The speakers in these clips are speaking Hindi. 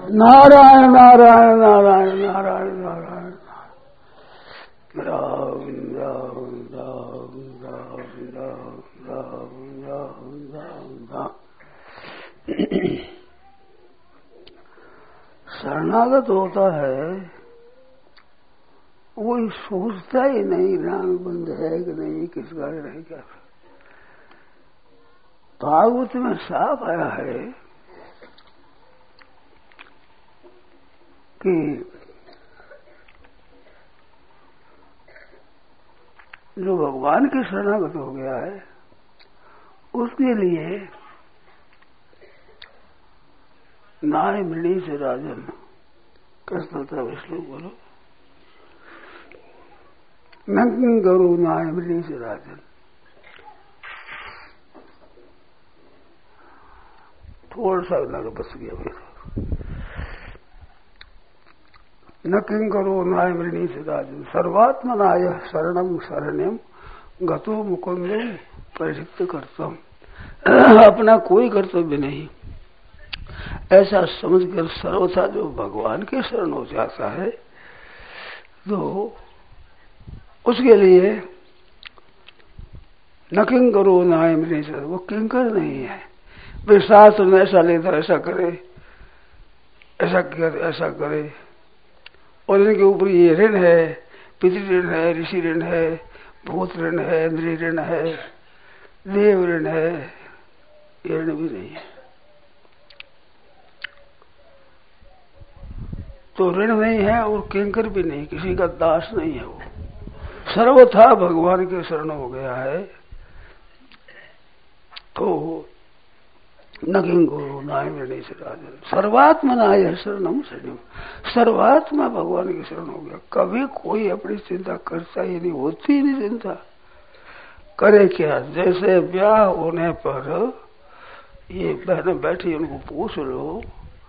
नारायण नारायण नारायण नारायण नारायण राम राम राम राम राम राम राम राम राम। शरणागत होता है वो सोचता ही नहीं राम बंद है कि नहीं, किसका नहीं क्या। भागवत में साफ आया है कि जो भगवान के शरणागत हो गया है उसके लिए नाय मृणी से राजन। कृष्ण था विष्णु बोलो नंकिन करो नाय मृणी से राजन। थोड़ा सा लग बस गया मेरा। न किं करो नाय मृणी से राजन सर्वात्मनाय शरणम शरण्यम गतो मुकुंदम परिषिक्त कर्तव्य। अपना कोई कर्तव्य नहीं ऐसा समझकर सर्वथा जो भगवान के शरण हो जाता है तो उसके लिए न किं करो नाय मृणी से, वो किंकर नहीं है। वे शास्त्र में ऐसा लेता ऐसा करे, ऐसा करे, ऐसा करे, और इनके ऊपर ये ऋण है, पितृ ऋण है, ऋषि ऋण है, भूत ऋण है, इंद्रिय ऋण है, देव ऋण है, ये ऋण भी नहीं है। तो ऋण नहीं है और किंकर भी नहीं, किसी का दास नहीं है। वो सर्वथा भगवान के शरण हो गया है तो न किंको नाय मृणी से राजन सर्वात्मनाय शरणम शरणम। सर्वात्मा भगवान की शरण हो गया। कभी कोई अपनी चिंता करता ही नहीं, होती ही नहीं चिंता। करे क्या, जैसे ब्याह होने पर ये बहनें बैठी उनको पूछ लो,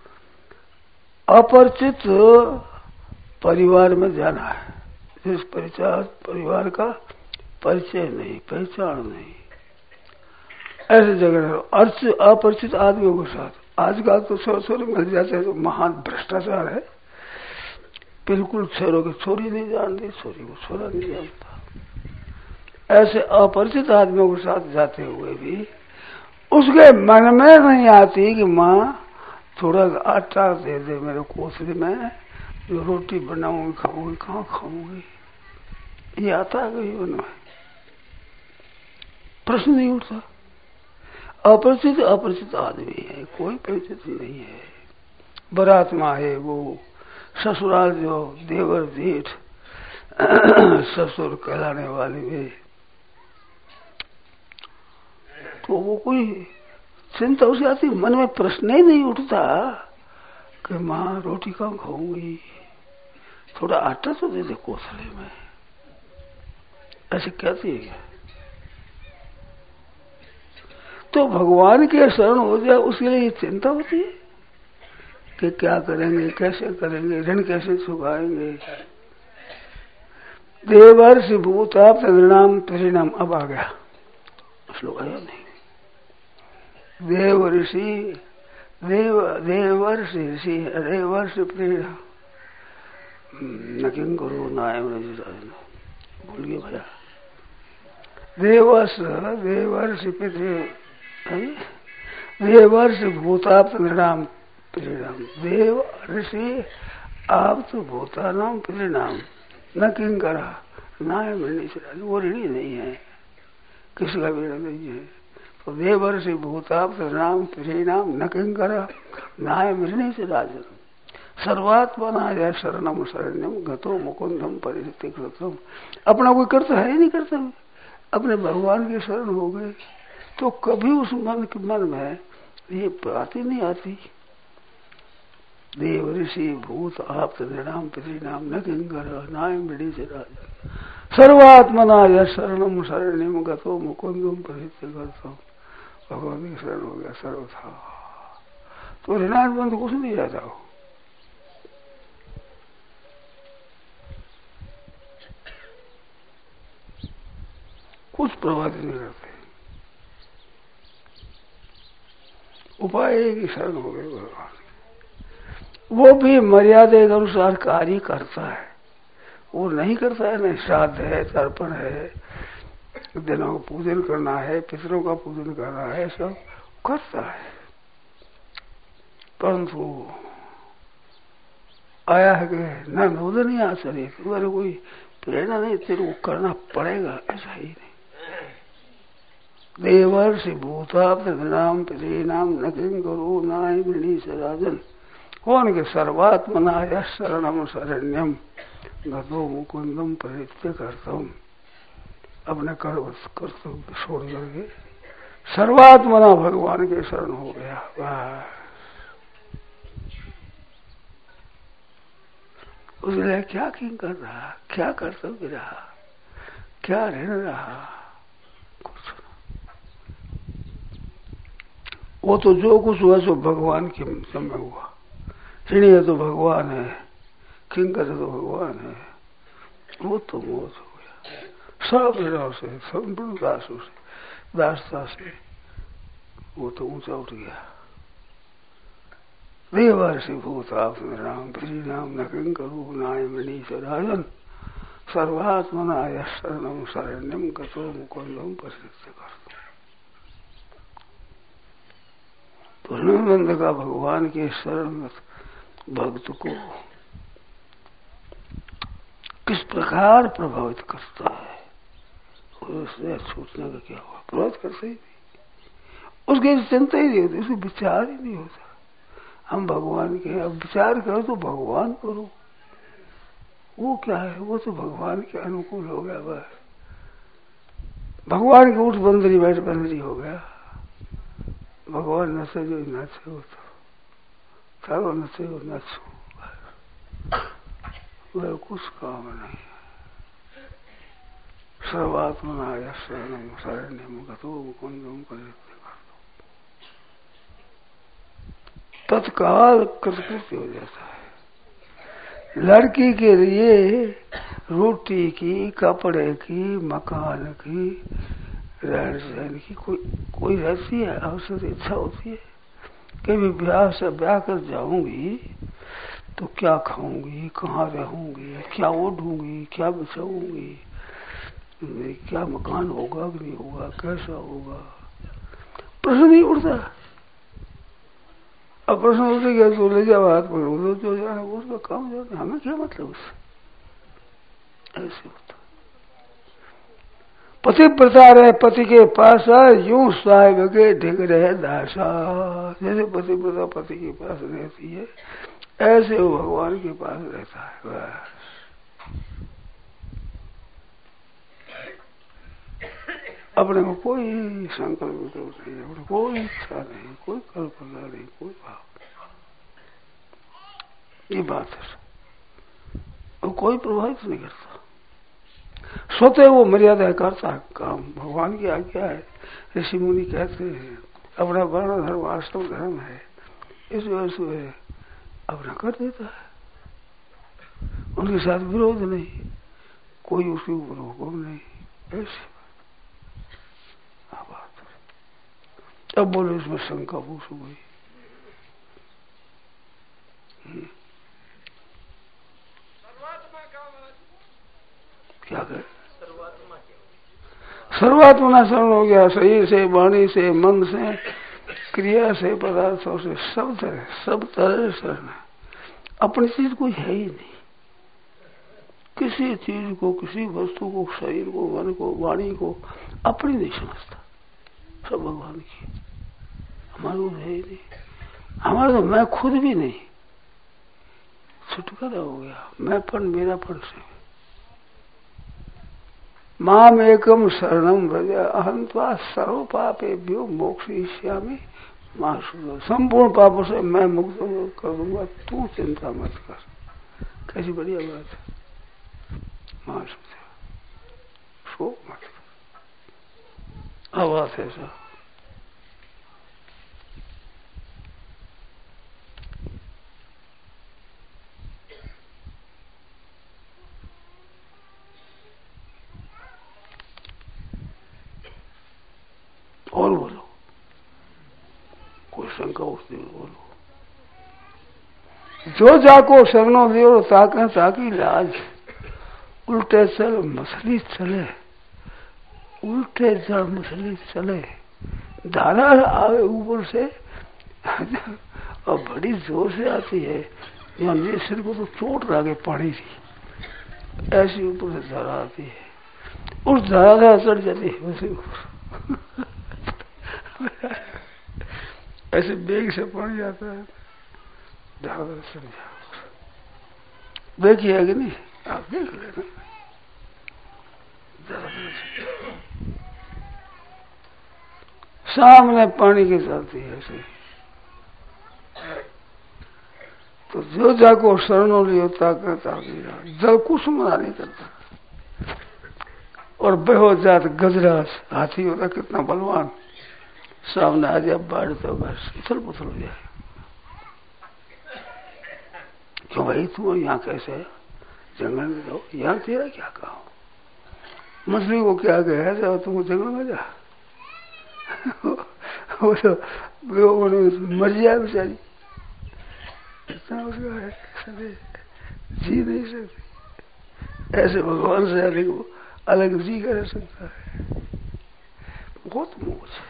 अपरिचित परिवार में जाना है जिस परिवार का परिचय नहीं, पहचान नहीं, ऐसे जगह अपरिचित आदमियों के साथ आजकल तो छोरे मिल जाते हैं तो महान भ्रष्टाचार है। बिल्कुल छोरों की छोरी नहीं जानती, छोरी को छोरा नहीं जानता। ऐसे अपरिचित आदमियों के साथ जाते हुए भी उसके मन में नहीं आती कि माँ थोड़ा आटा दे दे मेरे कोसरी में, जो रोटी बनाऊंगी खाऊंगी, कहाँ खाऊंगी। ये आता है कहीं मन में, प्रश्न नहीं उठता। अपरिचित आदमी है, कोई परिचित नहीं है। बरात्मा है वो, ससुराल जो देवर जेठ ससुर कहलाने वाले वे, तो वो कोई चिंता उसे आती, मन में प्रश्न ही नहीं उठता कि माँ रोटी कहाँ खाऊंगी, थोड़ा आटा तो दे दे कोसले में, ऐसे कहती है। तो भगवान के शरण हो जाए उसके लिए चिंता होती है कि क्या करेंगे, कैसे करेंगे, ऋण कैसे चुकाएंगे। देवर्षि भूताप नृणाम परिणाम, अब आ गया श्लोक आया नहीं। देवर्षि देवर्षि परिणाम न किं करो नाय मृणी से राजन। भूल गए भैया। देवर्षि पितृ देवर्षि भूताप्त नृणाम परिणाम। देव ऋषि आप्त भूतानाम परिणाम न किंकर नाय मृणी से राजन। वो ऋणी नहीं है, किसी का भी ऋण नहीं है। तो देवर्षि भूताप्त नृणाम परिणाम न किंकर नाय मृणी से राजन सर्वात्मनाय शरणम शरण्यम गतो मुकुंदम परिषिक्त कृतम। अपना कोई कर्तव्य है ही नहीं, कर्तव्य अपने भगवान के शरण हो गए तो कभी उस मन में ये बात ही नहीं आती। देव ऋषि भूत आप्त नृणाम परिणाम न किंकर नाय मृणी से राजन सर्वात्मनाय शरणम शरण्यम गतो मुकुंदम परिषिक्त कृतम। भगवान के शरण हो गया सर्वथा तो ऋणानुबंध कुछ नहीं रहता हो। कुछ प्रभावित नहीं करते। उपाय एक ही शरण हो गए भगवान। वो भी मर्यादा के अनुसार कार्य करता है। वो नहीं करता है, नहीं श्राद्ध है, तर्पण है, दिनों का पूजन करना है, पितरों का पूजन करना है, सब करता है। परंतु आया है कि न नोदन आचरित, तुम्हारे कोई प्रेरणा नहीं, तेरे को करना पड़ेगा, ऐसा ही नहीं। देवर्षि भूताप्त नाम नाम न किं करो नाय मृणी सराजन, कौन के सर्वात्मना शरणम शरण्यम गतो मुकुंदम परित्य करतम, अपने कर्तव्य छोड़ करके सर्वात्मना भगवान के शरण हो गया। बस उसने क्या किंग कर रहा, क्या कर्तव्य रहा, क्या ऋण रहा, कुछ वो तो जो कुछ हुआ सो भगवान के समय हुआ। ऋण है तो भगवान है, किंकर है तो भगवान है, वो तो मौत हो गया। सब ऋणों से, संपूर्ण दासों से, दासता से वो तो ऊंचा उठ गया। देवर्षि भूताप्त राम नाम न किं करो नाय मृणी सराजन, सर्वात्मना शरणम शरण्यम गतो मुकुंदम परित्य करतम। पूर्णानंद का भगवान के शरण भक्त को किस प्रकार प्रभावित करता है, उससे सोचने का क्या हुआ, प्रभावित करते ही नहीं, उसकी चिंता ही नहीं होती, उसकी विचार ही नहीं होता। हम भगवान के, अब विचार करो तो भगवान करो, वो क्या है, वो तो भगवान के अनुकूल हो गया। बस भगवान के उठ बंदरी बैठ बंदरी हो गया। भगवान नचे जो नाचे हो, तो चारों नचे हो नाचो, वह कुछ काम नहीं। सर्वात्मना शरणम शरण्यम गतो मुकुंदम परित्य करतम, तत्काल कृतकृत्य हो जाता है। लड़की के लिए रोटी की, कपड़े की, मकान की, रहन सहन की कोई रहती है, अवसर इच्छा होती है कि भी ब्याह से ब्याह कर जाऊंगी तो क्या खाऊंगी, कहाँ रहूंगी, क्या ओढ़ूंगी, क्या बिछाऊंगी, क्या मकान होगा कि नहीं होगा, कैसा होगा, प्रश्न नहीं उठता। अब प्रश्न उठे गया तो ले जाओ हाथ पकड़ो, जो जाए उसका काम जाना, हमें क्या मतलब उससे, ऐसे होता। पति प्रता रहे पति के पास यूं साहिब के ढिग रहे दासा, जैसे पति प्रता पति के पास रहती है, ऐसे वो भगवान के पास रहता है। बस अपने को कोई संकल्प विकल्प नहीं, अपने कोई इच्छा नहीं, कोई कल्पना नहीं, कोई भाव, ये बात है। और कोई प्रभावित नहीं करता, स्वतः वो मर्यादा करता है काम, भगवान की आज्ञा है। ऋषि मुनि कहते हैं अपना वर्ण धर्म वास्तव धर्म है, इस वजह से अपना कर देता है, उनके साथ विरोध नहीं, कोई उसके ऊपर हुक्म नहीं, ऐसी बात। अब बोलो इसमें शंका पूछ गई, क्या करे, सर्वात्मना शरण हो गया, शरीर से, वाणी से, मन से, क्रिया से, पदार्थों से, सब तरह शरण है। अपनी चीज कोई है ही नहीं, किसी चीज को, किसी वस्तु को, शरीर को, मन को, वाणी को अपनी नहीं समझता, सब भगवान की। हमारा तो है ही नहीं, हमारा तो मैं खुद भी नहीं, छुटकारा हो गया मैंपन, मेरापन से। माम एकम शरणम व्रज अहं त्वा सर्व पापेभ्यो मोक्षयिष्यामि मां शुद्ध, संपूर्ण पापों से मैं मुक्त कर दूंगा, तू चिंता मत कर। कैसी बढ़िया बात है, मां शुद्ध, शोक मत कर। आवाज ऐसा और बोलो, कोई शंका उठती है बोलो। जो जाको शरणों लियो ताके ताकी लाज। उल्टे चल मछली चले, उल्टे चल मछली चले, धारा आवे ऊपर से और बड़ी जोर से आती है। यहाँ सिर को तो चोट लागे पानी की, ऐसी ऊपर से धारा आती है, उस धारा का चढ़ जाती है उसी ऊपर ऐसे बेग से पानी आता है, धारा चढ़ जाओ। देखिए कि नहीं, आप देख लेना। सामने पानी की चलती है ऐसे। तो जो जाको शरणों लियो ताकत जल कुछ मना नहीं करता। और बेहो जात गजराज हाथी होता कितना बलवान, सामने आ जाए बाढ़ तो बस उथल पुथल हो जाए। क्यों भाई तुम यहाँ कैसे है? जंगल में रहो, यहाँ तेरा क्या कहो? मछली को क्या कहे जाओ तुमको जंगल में जा वो तो मर जाए बेचारी, इतना उसका है, जी नहीं सकती। ऐसे भगवान से अलग जी कर सकता है, बहुत मोह है।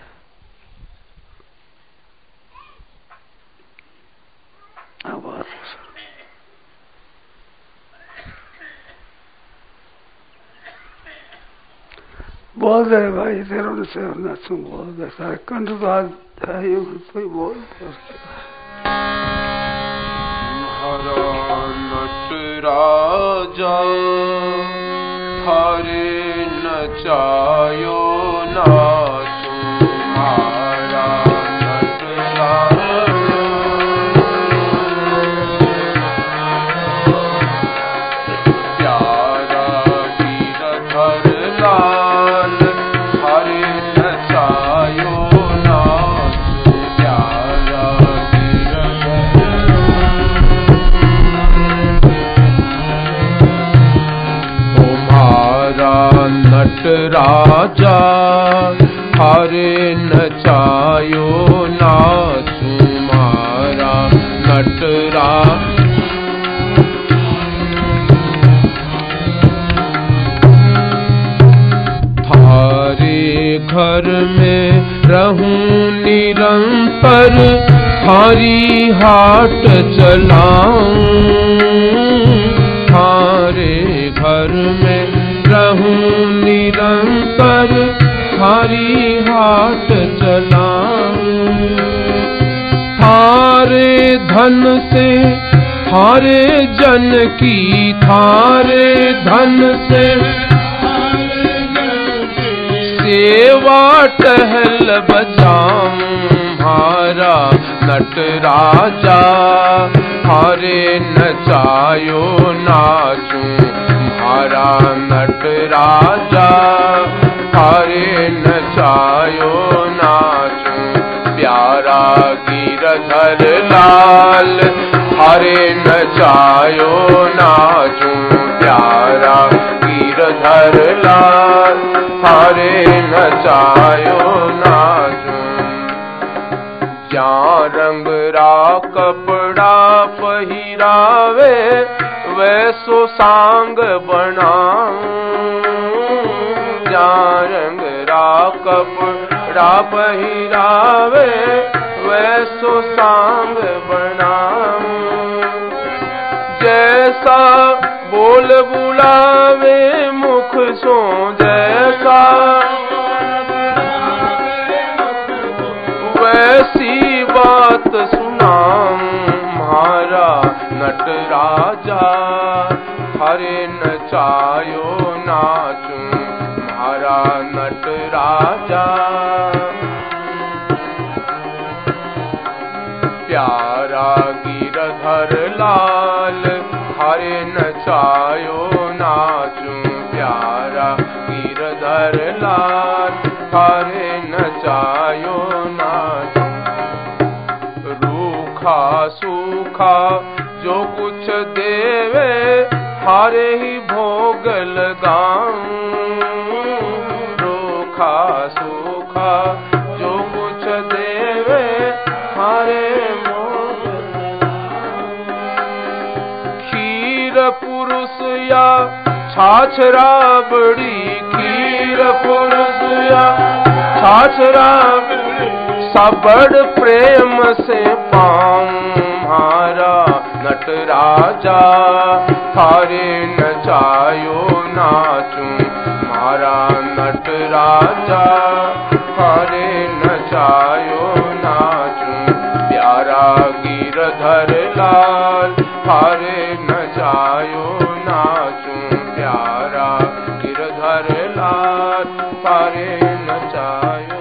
बोल रहे भाई तेरे से नचू, बोल रहे सारे कंठ तो आज तो ही बोल नट राजा हरे नचायो नाचू मारा नट प्यारा गिरधर लाल हरे नचायो नाचू प्यारा नट राजा हरे नचायो नाचू मारा नट थारे घर में रहूं निरंतर, थारी हाट चलाऊं, थारे घर में रहूं निरंतर, थारी हाट चलाऊं। थारे धन से थारे जन की, थारे धन से सेवा टहल बजाऊं मारा नट राजा हरे नचायो नाचू मारा नट राजा हरे नचायो नाचू प्यारा गिरधर लाल हरे नचायो नाचू प्यारा गिरधर लाल हरे नचायो नाचू। जहाँ रंग रा कपड़ा पहिरावे वैसो सांग बनाऊं, जहाँ रंग रा कपड़ा पहिरावे वैसो सांग बनाऊं। जैसा बोल बुलावे मुख सो, जैसा वैसी बात सुनाऊं मारा नट राजा हरे नचायो नाचू मारा नट राजा प्यारा गिरधर लाल हरे नचायो नाचू प्यारा गिरधर लाल हरे नचायो नाचू। रूखा सूखा जो कुछ देवे हारे ही भोग लगाऊं, रूखा सूखा जो कुछ देवे हारे भोग लगाऊं। खीर पुरुष या छाछ राबड़ी, खीर पुरुष या छाछ राबड़ी, सबड़ प्रेम से पाऊं म्हारा नटराजा, थारे नचायो नाचूं म्हारा नटराजा, थारे नचायो नाचूं प्यारा गिरधर लाल, थारे नचायो नाचूं प्यारा गिरधर लाल, थारे नचायो।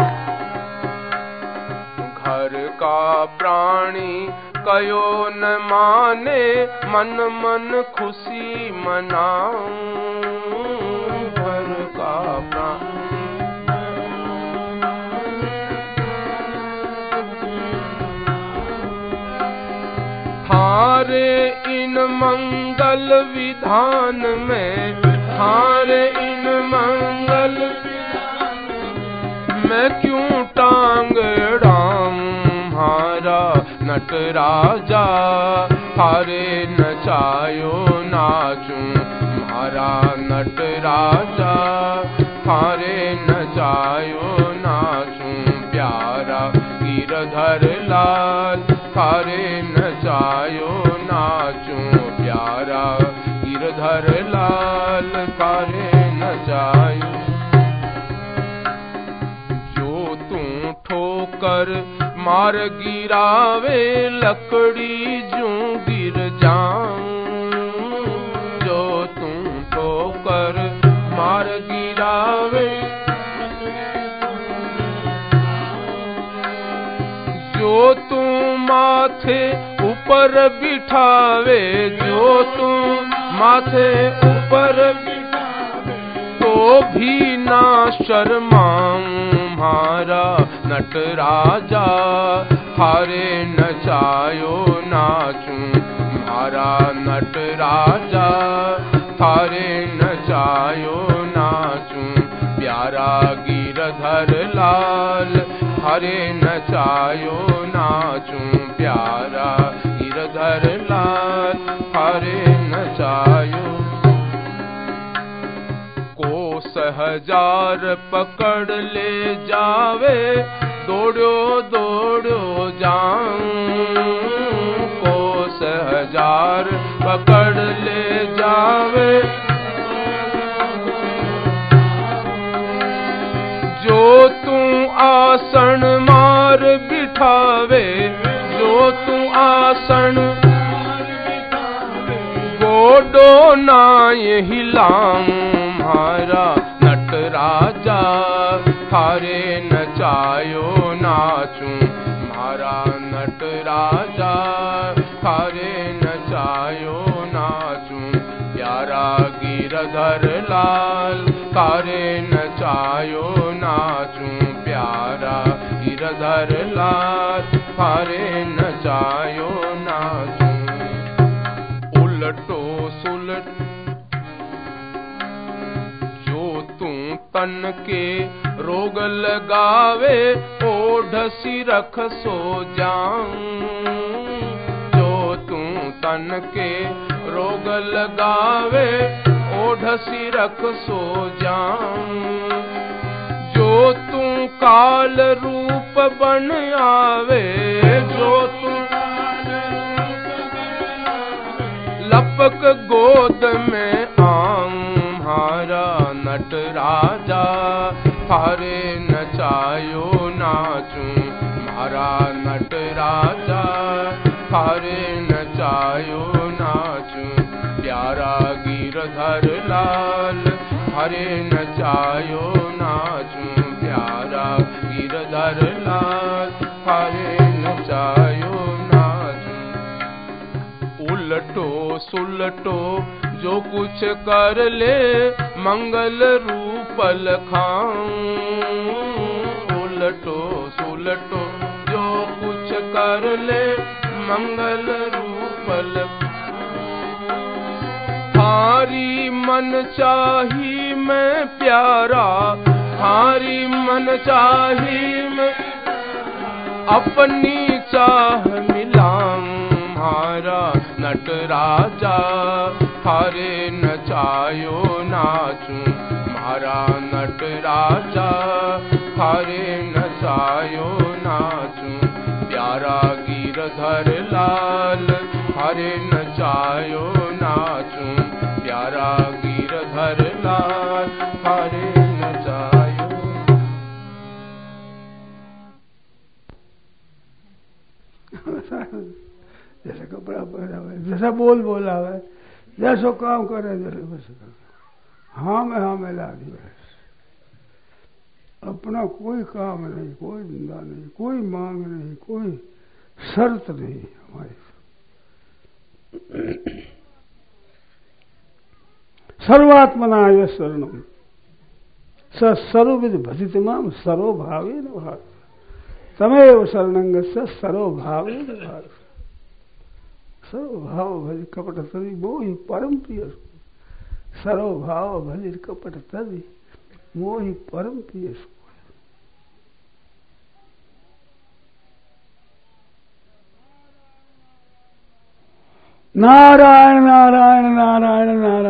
घर का प्राणी कयो न माने, मन मन खुशी मनाऊं, घर का प्राणी थारे इन मंगल विधान में, थारे इन मंगल विधान में, मैं क्यों टांग अड़ाऊं म्हारा नटराजा, थारे नचायो नाचूं म्हारा नटराजा, थारे नचायो नाचूं प्यारा गिरधर लाल, थारे नचायो नाचूं प्यारा गिरधर लाल, थारे नचायो। जो तू ठोकर मार गिरावे, लकड़ी जूं गिर जाऊं, जो तू ठोकर मार गिरावे, जो तू माथे ऊपर बिठावे, जो तू माथे ऊपर बिठावे, तो भी ना शर्माऊं म्हारा नटराजा, थारे नचायो नाचूं म्हारा नटराजा, थारे नचायो नाचूं प्यारा गिरधर लाल, थारे नचायो नाचूं प्यारा गिरधर लाल, थारे नचायो। कोस हजार पकड़ ले जावे, दौड़ो दौड़ो जाऊं, कोस हजार पकड़ ले जावे, जो तू आसन मार बिठावे, जो तू आसन गोडो ना हिलाऊं म्हारा नटराजा, थारे नचायो नाचूं म्हारा नटराजा, थारे नचायो नाचूं प्यारा गिरधर लाल, थारे नचायो नाचूं प्यारा गिरधर लाल, थारे नचायो नाचूं। उलटो सुलट जो तू तन के रोग लगावे, ओढ़ सी रख सो जाऊं, जो तू तन के रोग लगावे, ओढ़ सी रख सो जाऊं, जो तू काल रूप बन आवे, जो तू लपक गोद में आऊं म्हारा नटराजा, थारे नचायो नाचूं म्हारा नटराजा, थारे नचायो नाचूं प्यारा गिरधर लाल, थारे नचायो नाचूं प्यारा गिरधर लाल, थारे नचायो नाचूं। उलटो सुलटो जो कुछ कर ले, मंगल रूप लखाऊं, उलटो सुलटो जो कुछ कर ले, मंगल रूप लखाऊं। थारी मन चाही मैं प्यारा, थारी मन चाही मैं अपनी चाह मिलाऊं म्हारा नट राजा थारे नचायो नाचूं मारा नट राजा थारे नचायो नाचूं प्यारा गिरधर लाल थारे नचायो नाचूं प्यारा गिरधर लाल थारे नचायो। जैसे कपड़ा पहनावे, जैसा बोल बोलावे, जैसो काम करे जैसे बस हाँ में लागी बस। अपना कोई काम नहीं, कोई धंधा नहीं, कोई मांग नहीं, कोई शर्त नहीं हमारी। सर्वात्मनाय शरणम स सर्वविद भजित माम सर्वभावेन भाव तमेव शरणं गच्छ सर्वभावेन भाव। सर्वभाव भज कपट तदि मोहि परम प्रिय। सर्वभाव भज कपट तदि मोहि परम प्रिय। नारायण नारायण नारायण नारायण